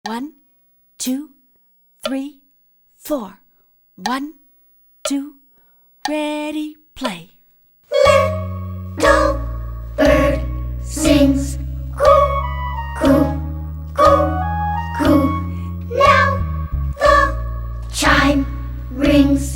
1, 2, 3, 4. 1, 2, ready, play. Little bird sings coo, coo, coo, coo. Now the chime rings.